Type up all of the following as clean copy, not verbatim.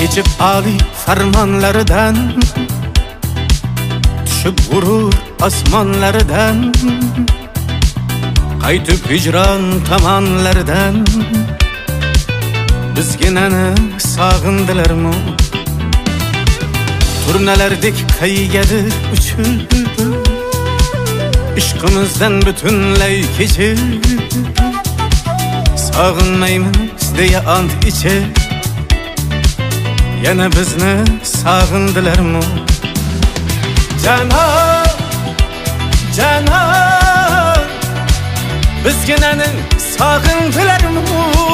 Kechib Ali farmonlaridan, tushib g'urur osmonlaridan, qaytib hijron tomonlaridan bizginani sog'indilarmi? Turnalardek qaygadir uchib, ishqimizdan butunlay kechib, sog'inmaymiz deya ant ichib, yana bizni sog'indilarmi? Canon, canon, bizginani sog'indilarmi?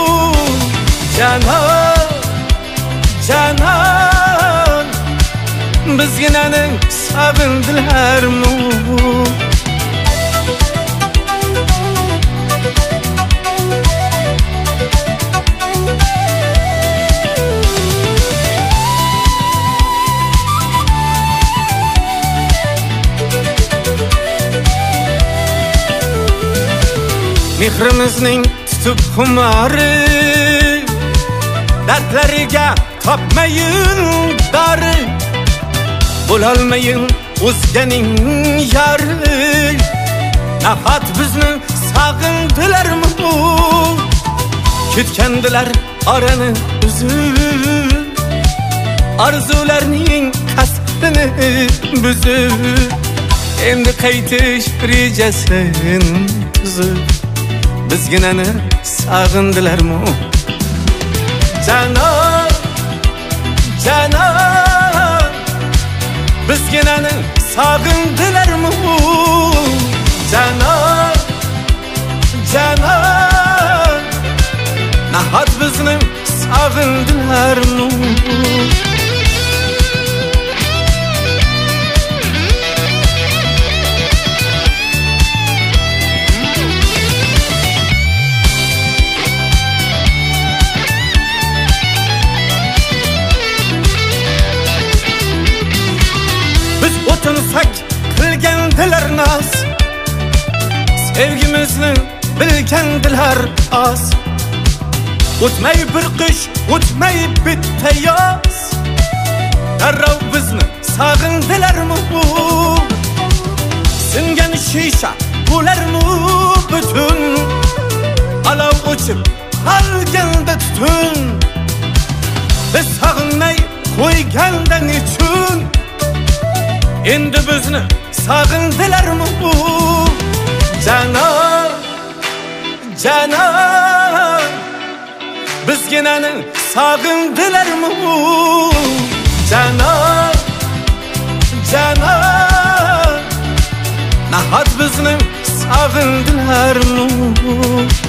Canon, canon, bizginani sog'indilarmi? Mehrimizning tutib xumari, dardlariga topmayin dori, bo'lolmayin o'zganing yari. Nafat bizni sog'indilarmi? Ketgandilar orani uzib, orzularning qasdini buzib, endi qaytish rejasin tuzib, bizginani sog'indilarmi? Canon, canon, bizginani sog'indilarmi? Canon, canon, nahot bizni sog'indilarmi? O'tinsak qilgandilar noz, sevgimizni bilgandilar oz. O'tmay bir qish, o'tmay bitta yoz, darrov bizni sog'indilarmi? Singan shisha bo'larmi butun, olov o'chib qolganda tutun, biz sog'inmay qo'yganda nechun, endi bizni sog'indilarmi? Canon, canon, bizginani sog'indilarmi? Canon, canon, nahot bizni sog'indilarmi?